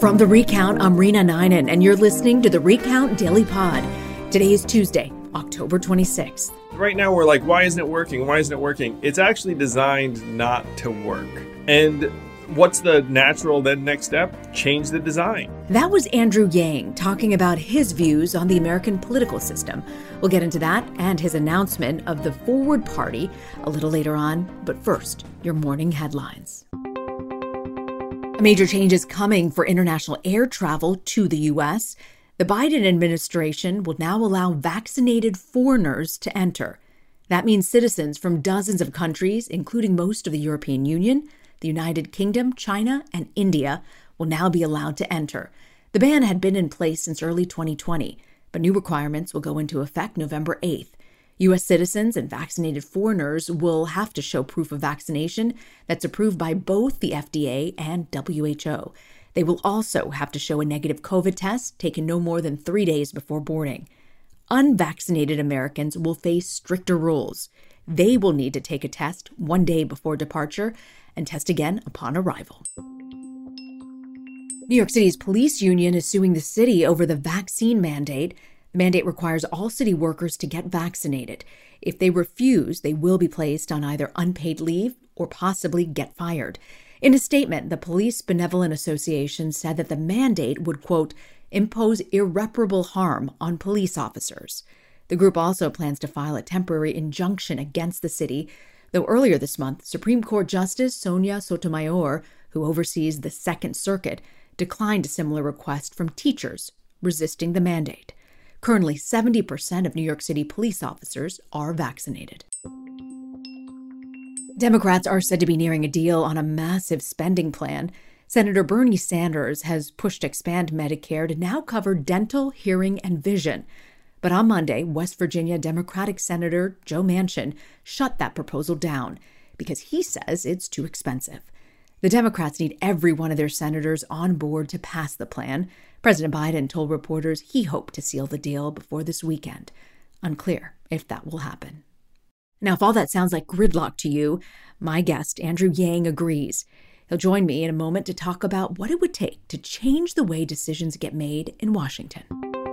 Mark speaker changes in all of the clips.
Speaker 1: From The Recount, I'm Rena Ninan, and you're listening to The Recount Daily Pod. Today is Tuesday, October 26th.
Speaker 2: Right now, we're like, why isn't it working? Why isn't it working? It's actually designed not to work. And what's the natural then next step? Change the design.
Speaker 1: That was Andrew Yang talking about his views on the American political system. We'll get into that and his announcement of the Forward Party a little later on. But first, your morning headlines. A major change is coming for international air travel to the U.S. The Biden administration will now allow vaccinated foreigners to enter. That means citizens from dozens of countries, including most of the European Union, the United Kingdom, China, and India, will now be allowed to enter. The ban had been in place since early 2020, but new requirements will go into effect November 8th. U.S. citizens and vaccinated foreigners will have to show proof of vaccination that's approved by both the FDA and WHO. They will also have to show a negative COVID test taken no more than 3 days before boarding. Unvaccinated Americans will face stricter rules. They will need to take a test 1 day before departure and test again upon arrival. New York City's police union is suing the city over the vaccine mandate. The mandate requires all city workers to get vaccinated. If they refuse, they will be placed on either unpaid leave or possibly get fired. In a statement, the Police Benevolent Association said that the mandate would, quote, impose irreparable harm on police officers. The group also plans to file a temporary injunction against the city, though earlier this month, Supreme Court Justice Sonia Sotomayor, who oversees the Second Circuit, declined a similar request from teachers resisting the mandate. Currently, 70% of New York City police officers are vaccinated. Democrats are said to be nearing a deal on a massive spending plan. Senator Bernie Sanders has pushed to expand Medicare to now cover dental, hearing, and vision. But on Monday, West Virginia Democratic Senator Joe Manchin shut that proposal down because he says it's too expensive. The Democrats need every one of their senators on board to pass the plan. President Biden told reporters he hoped to seal the deal before this weekend. Unclear if that will happen. Now, if all that sounds like gridlock to you, my guest, Andrew Yang, agrees. He'll join me in a moment to talk about what it would take to change the way decisions get made in Washington.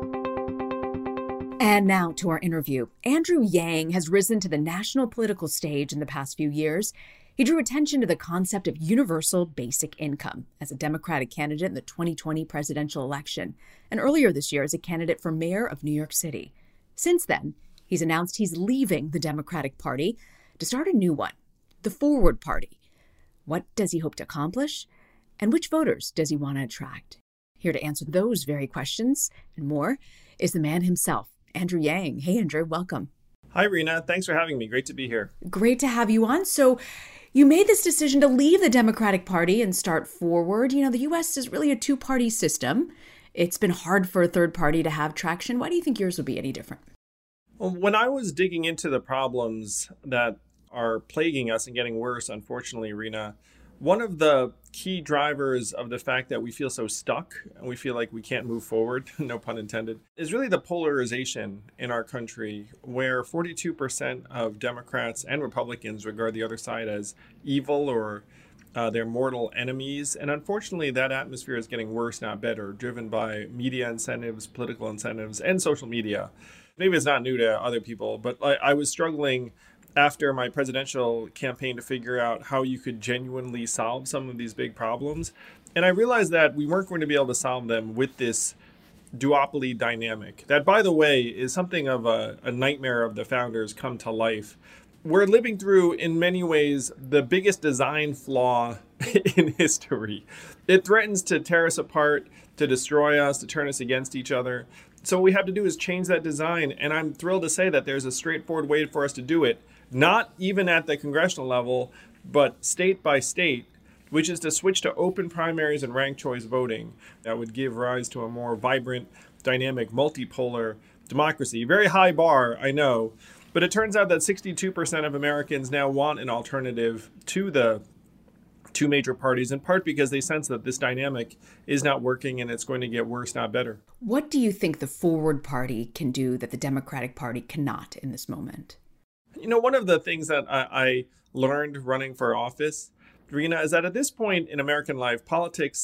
Speaker 1: And now to our interview. Andrew Yang has risen to the national political stage in the past few years. He drew attention to the concept of universal basic income as a Democratic candidate in the 2020 presidential election, and earlier this year as a candidate for mayor of New York City. Since then, he's announced he's leaving the Democratic Party to start a new one, the Forward Party. What does he hope to accomplish? And which voters does he want to attract? Here to answer those very questions and more is the man himself, Andrew Yang. Hey, Andrew, welcome.
Speaker 2: Hi, Rena. Thanks for having me. Great to be here.
Speaker 1: Great to have you on. So you made this decision to leave the Democratic Party and start Forward. You know, the U.S. is really a two-party system. It's been hard for a third party to have traction. Why do you think yours will be any different?
Speaker 2: Well, when I was digging into the problems that are plaguing us and getting worse, unfortunately, Rena, one of the key drivers of the fact that we feel so stuck and we feel like we can't move forward, no pun intended, is really the polarization in our country, where 42% of Democrats and Republicans regard the other side as evil or their mortal enemies. And unfortunately, that atmosphere is getting worse, not better, driven by media incentives, political incentives, and social media. Maybe it's not new to other people, but I was struggling after my presidential campaign to figure out how you could genuinely solve some of these big problems. And I realized that we weren't going to be able to solve them with this duopoly dynamic. That, by the way, is something of a nightmare of the founders come to life. We're living through, in many ways, the biggest design flaw in history. It threatens to tear us apart, to destroy us, to turn us against each other. So what we have to do is change that design. And I'm thrilled to say that there's a straightforward way for us to do it. Not even at the congressional level, but state by state, which is to switch to open primaries and ranked choice voting. That would give rise to a more vibrant, dynamic, multipolar democracy. Very high bar, I know. But it turns out that 62% of Americans now want an alternative to the two major parties, in part because they sense that this dynamic is not working and it's going to get worse, not better.
Speaker 1: What do you think the Forward Party can do that the Democratic Party cannot in this moment?
Speaker 2: You know, one of the things that I learned running for office, Rena, is that at this point in American life, politics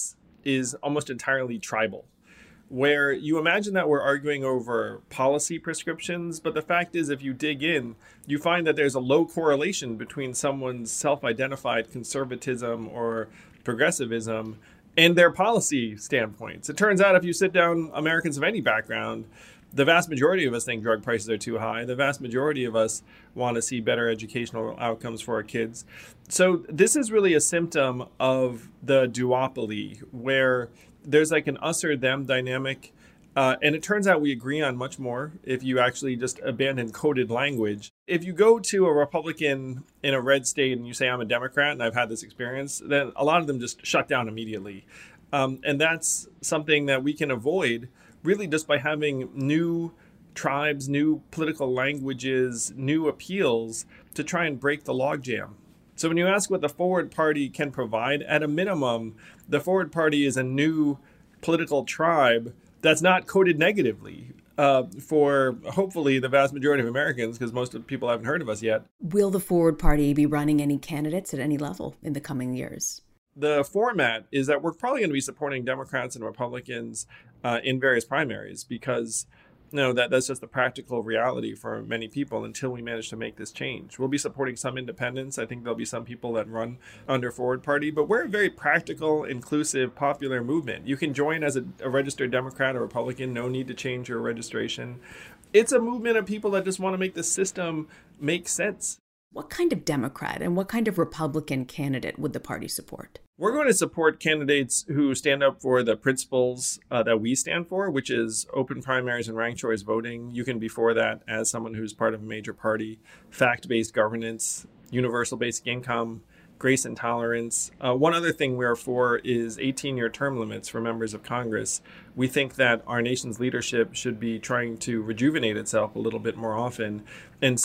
Speaker 2: is almost entirely tribal, where you imagine that we're arguing over policy prescriptions, but the fact is, if you dig in, you find that there's a low correlation between someone's self-identified conservatism or progressivism and their policy standpoints. It turns out if you sit down Americans of any background, the vast majority of us think drug prices are too high. The vast majority of us want to see better educational outcomes for our kids. So this is really a symptom of the duopoly, where there's like an us or them dynamic. And it turns out we agree on much more if you actually just abandon coded language. If you go to a Republican in a red state and you say, I'm a Democrat, and I've had this experience, then a lot of them just shut down immediately. And that's something that we can avoid really just by having new tribes, new political languages, new appeals to try and break the logjam. So when you ask what the Forward Party can provide, at a minimum, the Forward Party is a new political tribe that's not coded negatively for hopefully the vast majority of Americans, because most of the people haven't heard of us yet.
Speaker 1: Will the Forward Party be running any candidates at any level in the coming years?
Speaker 2: The format is that we're probably going to be supporting Democrats and Republicans in various primaries, because that's just the practical reality for many people until we manage to make this change. We'll be supporting some independents. I think there'll be some people that run under Forward Party, but we're a very practical, inclusive, popular movement. You can join as a registered Democrat or Republican, no need to change your registration. It's a movement of people that just want to make the system make sense.
Speaker 1: What kind of Democrat and what kind of Republican candidate would the party support?
Speaker 2: We're going to support candidates who stand up for the principles that we stand for, which is open primaries and ranked choice voting. You can be for that as someone who's part of a major party, fact-based governance, universal basic income, grace and tolerance. One other thing we're for is 18-year term limits for members of Congress. We think that our nation's leadership should be trying to rejuvenate itself a little bit more often. And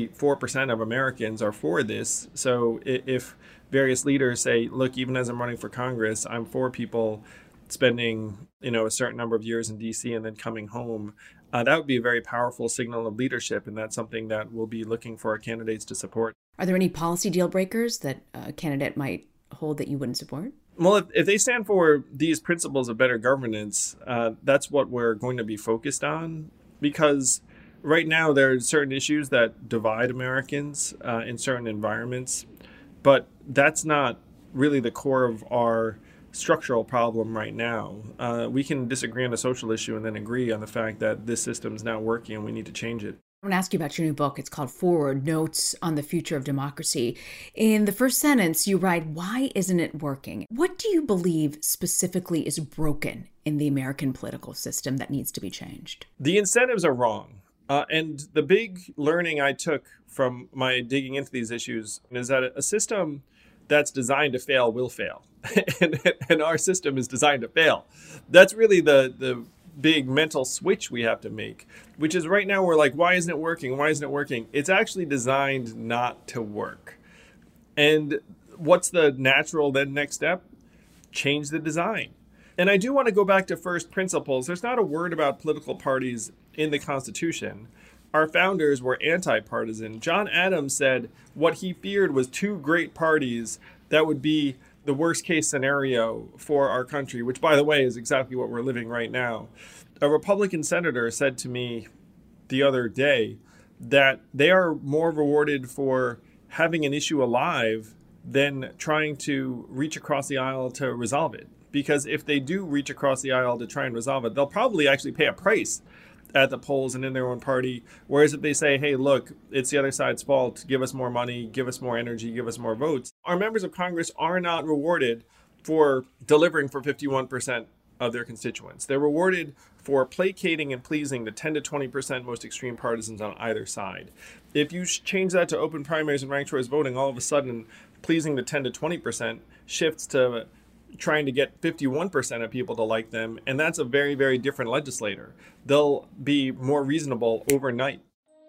Speaker 2: 74% of Americans are for this. So if various leaders say, look, even as I'm running for Congress, I'm for people spending, a certain number of years in D.C. and then coming home, that would be a very powerful signal of leadership. And that's something that we'll be looking for our candidates to support.
Speaker 1: Are there any policy deal breakers that a candidate might hold that you wouldn't support?
Speaker 2: Well, if they stand for these principles of better governance, that's what we're going to be focused on, because right now there are certain issues that divide Americans in certain environments, but that's not really the core of our structural problem right now. We can disagree on a social issue and then agree on the fact that this system is not working and we need to change it.
Speaker 1: I want to ask you about your new book. It's called Forward, Notes on the Future of Democracy. In the first sentence, you write, why isn't it working? What do you believe specifically is broken in the American political system that needs to be changed?
Speaker 2: The incentives are wrong. And the big learning I took from my digging into these issues is that a system that's designed to fail will fail. and our system is designed to fail. That's really the big mental switch we have to make, which is right now we're like, why isn't it working? Why isn't it working? It's actually designed not to work. And what's the natural then next step? Change the design. And I do want to go back to first principles. There's not a word about political parties in the Constitution. Our founders were anti-partisan. John Adams said what he feared was two great parties that would be the worst case scenario for our country, which, by the way, is exactly what we're living right now. A Republican senator said to me the other day that they are more rewarded for having an issue alive than trying to reach across the aisle to resolve it. Because if they do reach across the aisle to try and resolve it, they'll probably actually pay a price at the polls and in their own party. Whereas if they say, hey, look, it's the other side's fault, give us more money, give us more energy, give us more votes, our members of Congress are not rewarded for delivering for 51% of their constituents. They're rewarded for placating and pleasing the 10 to 20% most extreme partisans on either side. If you change that to open primaries and ranked choice voting, all of a sudden pleasing the 10 to 20% shifts to trying to get 51% of people to like them. And that's a very, very different legislator. They'll be more reasonable overnight.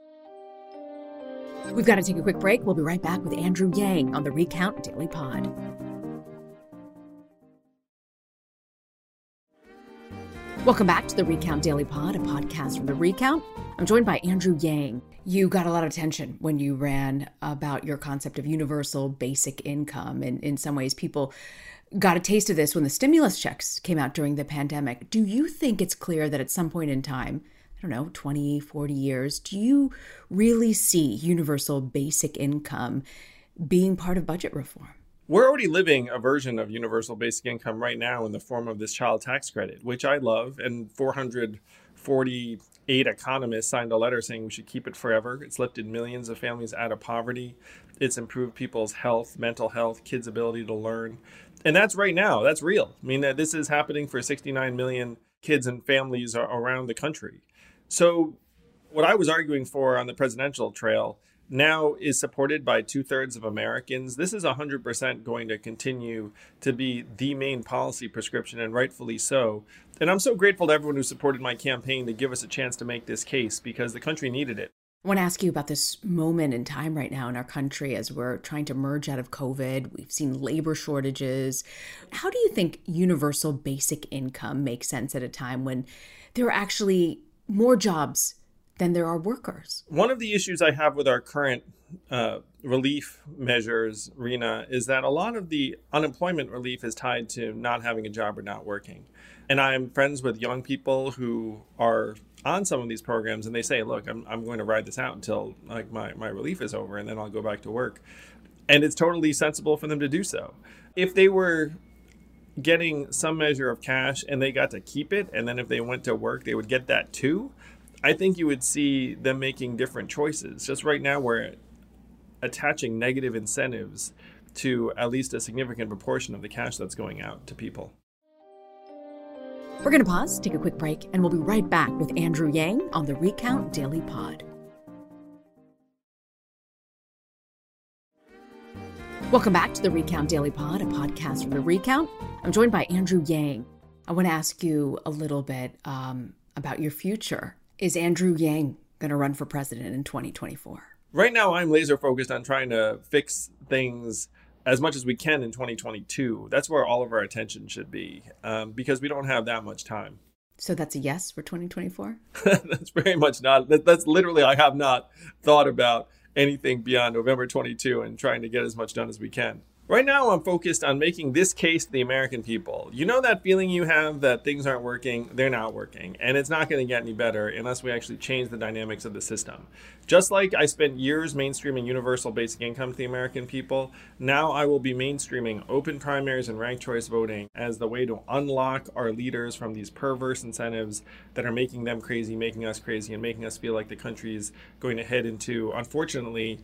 Speaker 1: We've got to take a quick break. We'll be right back with Andrew Yang on the Recount Daily Pod. Welcome back to the Recount Daily Pod, a podcast from The Recount. I'm joined by Andrew Yang. You got a lot of attention when you ran about your concept of universal basic income. And in some ways, people got a taste of this when the stimulus checks came out during the pandemic. Do you think it's clear that at some point in time, I don't know, 20, 40 years, do you really see universal basic income being part of budget reform?
Speaker 2: We're already living a version of universal basic income right now in the form of this child tax credit, which I love. And 448 economists signed a letter saying we should keep it forever. It's lifted millions of families out of poverty. It's improved people's health, mental health, kids' ability to learn. And that's right now. That's real. I mean, this is happening for 69 million kids and families around the country. So what I was arguing for on the presidential trail now is supported by 2/3 of Americans. This is 100% going to continue to be the main policy prescription, and rightfully so. And I'm so grateful to everyone who supported my campaign to give us a chance to make this case because the country needed it.
Speaker 1: I want to ask you about this moment in time right now in our country as we're trying to merge out of COVID. We've seen labor shortages. How do you think universal basic income makes sense at a time when there are actually more jobs than there are workers?
Speaker 2: One of the issues I have with our current relief measures, Rena, is that a lot of the unemployment relief is tied to not having a job or not working. And I'm friends with young people who are on some of these programs, and they say, look, I'm going to ride this out until like my relief is over, and then I'll go back to work. And it's totally sensible for them to do so. If they were getting some measure of cash and they got to keep it, and then if they went to work, they would get that too, I think you would see them making different choices. Just right now, we're attaching negative incentives to at least a significant proportion of the cash that's going out to people.
Speaker 1: We're going to pause, take a quick break, and we'll be right back with Andrew Yang on the Recount Daily Pod. Welcome back to the Recount Daily Pod, a podcast from The Recount. I'm joined by Andrew Yang. I want to ask you a little bit about your future. Is Andrew Yang going to run for president in 2024?
Speaker 2: Right now, I'm laser focused on trying to fix things as much as we can in 2022. That's where all of our attention should be because we don't have that much time.
Speaker 1: So that's a yes for 2024?
Speaker 2: That's very much not. That's literally, I have not thought about anything beyond November 22 and trying to get as much done as we can. Right now, I'm focused on making this case to the American people. You know that feeling you have that things aren't working? They're not working. And it's not going to get any better unless we actually change the dynamics of the system. Just like I spent years mainstreaming universal basic income to the American people, now I will be mainstreaming open primaries and ranked choice voting as the way to unlock our leaders from these perverse incentives that are making them crazy, making us crazy, and making us feel like the country's going to head into, unfortunately,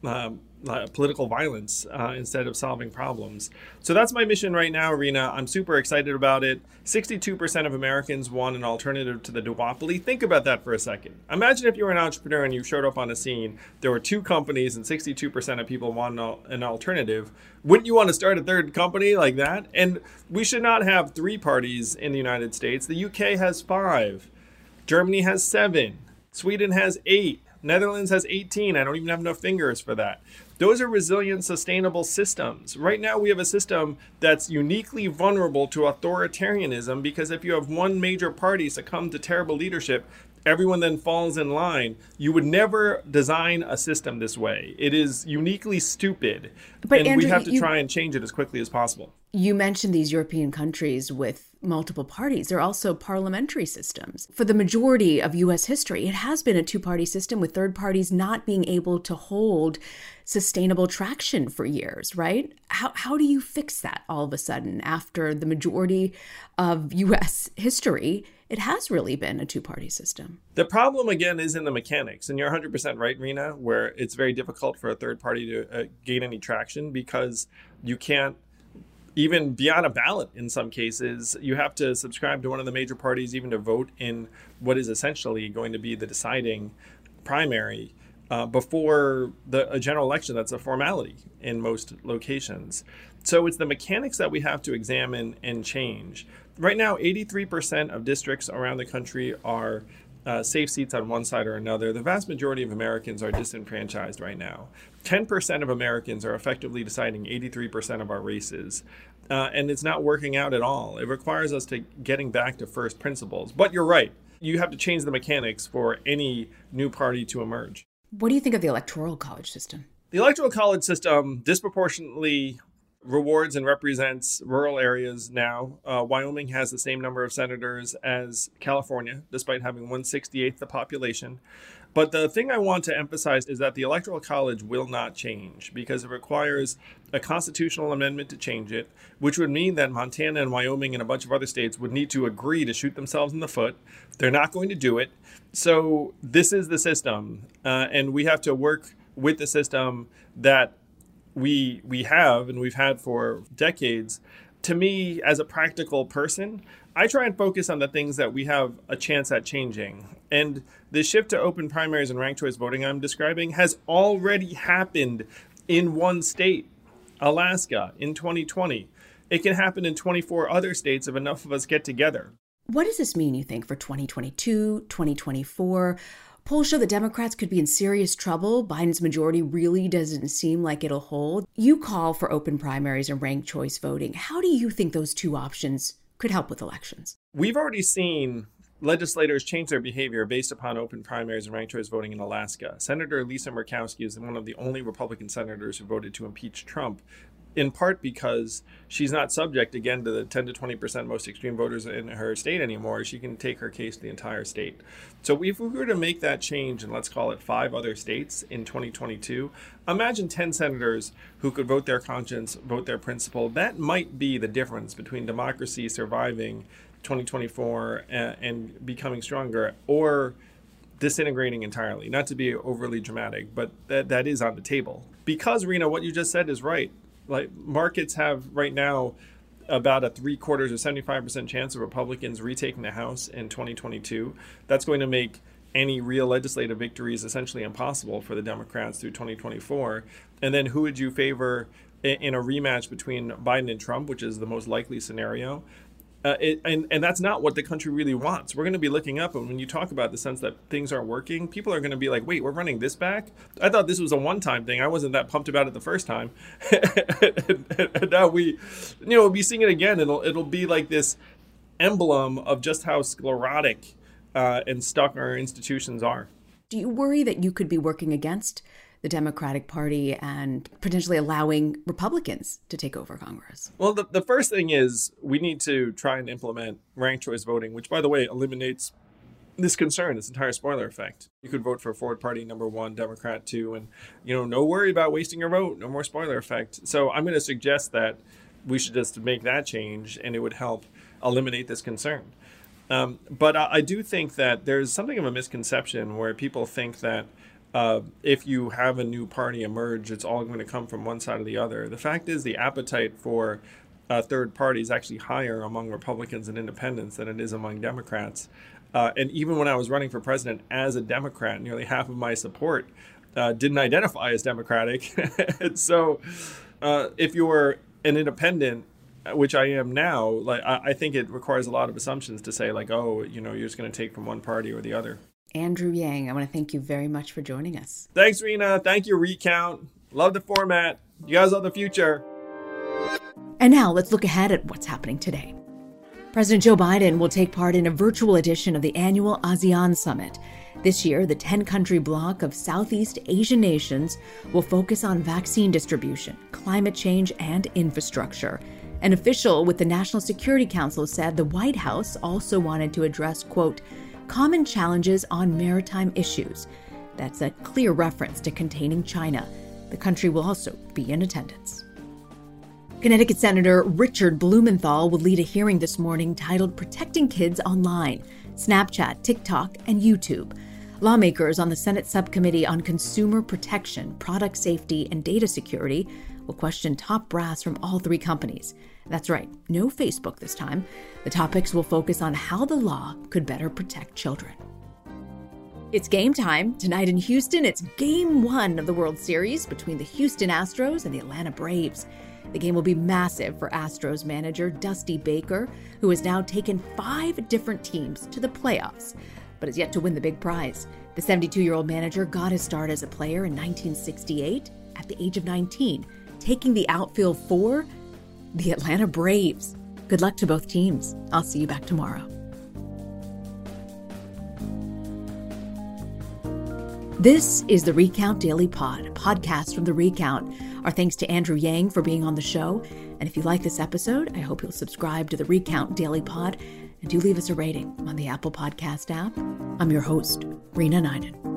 Speaker 2: political violence instead of solving problems. So that's my mission right now, Rena. I'm super excited about it. 62% of Americans want an alternative to the duopoly. Think about that for a second. Imagine if you were an entrepreneur and you showed up on a scene, there were two companies and 62% of people want an alternative. Wouldn't you want to start a third company like that? And we should not have three parties in the United States. The UK has 5. Germany has 7. Sweden has 8. Netherlands has 18. I don't even have enough fingers for that. Those are resilient, sustainable systems. Right now, we have a system that's uniquely vulnerable to authoritarianism because if you have one major party succumb to terrible leadership, everyone then falls in line. You would never design a system this way. It is uniquely stupid. But Andrew, we have to try and change it as quickly as possible.
Speaker 1: You mentioned these European countries with multiple parties. They're also parliamentary systems. For the majority of U.S. history, it has been a two-party system with third parties not being able to hold sustainable traction for years, right? How do you fix that all of a sudden after the majority of U.S. history? It has really been a two-party system.
Speaker 2: The problem, again, is in the mechanics. And you're 100% right, Rena, where it's very difficult for a third party to gain any traction because you can't even be on a ballot in some cases. You have to subscribe to one of the major parties even to vote in what is essentially going to be the deciding primary before a general election. That's a formality in most locations. So it's the mechanics that we have to examine and change. Right now, 83% of districts around the country are safe seats on one side or another. The vast majority of Americans are disenfranchised right now. 10% of Americans are effectively deciding 83% of our races. and it's not working out at all. It requires us to getting back to first principles. But you're right. You have to change the mechanics for any new party to emerge.
Speaker 1: What do you think of the Electoral College system?
Speaker 2: The Electoral College system disproportionately rewards and represents rural areas now. Wyoming has the same number of senators as California, despite having 1/68th the population. But the thing I want to emphasize is that the Electoral College will not change because it requires a constitutional amendment to change it, which would mean that Montana and Wyoming and a bunch of other states would need to agree to shoot themselves in the foot. They're not going to do it. So this is the system, and we have to work with the system that we have and we've had for decades. To me, as a practical person, I try and focus on the things that we have a chance at changing. And the shift to open primaries and ranked choice voting I'm describing has already happened in one state, Alaska, in 2020. It can happen in 24 other states if enough of us get together.
Speaker 1: What does this mean, you think, for 2022, 2024? Polls show that Democrats could be in serious trouble. Biden's majority really doesn't seem like it'll hold. You call for open primaries and ranked choice voting. How do you think those two options could help with elections?
Speaker 2: We've already seen legislators change their behavior based upon open primaries and ranked choice voting in Alaska. Senator Lisa Murkowski is one of the only Republican senators who voted to impeach Trump, in part because she's not subject, again, to the 10 to 20% most extreme voters in her state anymore. She can take her case to the entire state. So if we were to make that change, and let's call it 5 other states in 2022, imagine 10 senators who could vote their conscience, vote their principle. That might be the difference between democracy surviving 2024 and becoming stronger, or disintegrating entirely. Not to be overly dramatic, but that is on the table. Because, Rena, what you just said is right. Like, markets have right now about a 3/4 or 75% chance of Republicans retaking the House in 2022. That's going to make any real legislative victories essentially impossible for the Democrats through 2024. And then who would you favor in a rematch between Biden and Trump, which is the most likely scenario? And that's not what the country really wants. We're going to be looking up, and when you talk about the sense that things aren't working, people are going to be like, wait, we're running this back? I thought this was a one-time thing. I wasn't that pumped about it the first time. And now we'll be seeing it again. It'll be like this emblem of just how sclerotic and stuck our institutions are.
Speaker 1: Do you worry that you could be working against the Democratic Party and potentially allowing Republicans to take over Congress?
Speaker 2: Well, the first thing is we need to try and implement ranked choice voting, which, by the way, eliminates this concern, this entire spoiler effect. You could vote for Forward Party number 1, Democrat 2, and, no worry about wasting your vote, no more spoiler effect. So I'm going to suggest that we should just make that change, and it would help eliminate this concern. But I do think that there's something of a misconception where people think that if you have a new party emerge, it's all going to come from one side or the other. The fact is the appetite for third party is actually higher among Republicans and independents than it is among Democrats. And even when I was running for president as a Democrat, nearly half of my support didn't identify as Democratic. And so if you're an independent, which I am now, I think it requires a lot of assumptions to say you're just going to take from one party or the other.
Speaker 1: Andrew Yang, I want to thank you very much for joining us.
Speaker 2: Thanks, Rena. Thank you, Recount. Love the format. You guys are the future.
Speaker 1: And now let's look ahead at what's happening today. President Joe Biden will take part in a virtual edition of the annual ASEAN Summit. This year, the 10-country bloc of Southeast Asian nations will focus on vaccine distribution, climate change, and infrastructure. An official with the National Security Council said the White House also wanted to address, quote, common challenges on maritime issues. That's a clear reference to containing China. The country will also be in attendance. Connecticut Senator Richard Blumenthal will lead a hearing this morning titled Protecting Kids Online, Snapchat, TikTok, and YouTube. Lawmakers on the Senate Subcommittee on Consumer Protection, Product Safety, and Data Security will question top brass from all 3 companies. That's right, no Facebook this time. The topics will focus on how the law could better protect children. It's game time. Tonight in Houston, it's Game 1 of the World Series between the Houston Astros and the Atlanta Braves. The game will be massive for Astros manager Dusty Baker, who has now taken 5 different teams to the playoffs, but has yet to win the big prize. The 72-year-old manager got his start as a player in 1968 at the age of 19, taking the outfield for the Atlanta Braves. Good luck to both teams. I'll see you back tomorrow. This is the Recount Daily Pod, a podcast from The Recount. Our thanks to Andrew Yang for being on the show. And if you like this episode, I hope you'll subscribe to the Recount Daily Pod and do leave us a rating on the Apple Podcast app. I'm your host, Rena Ninan.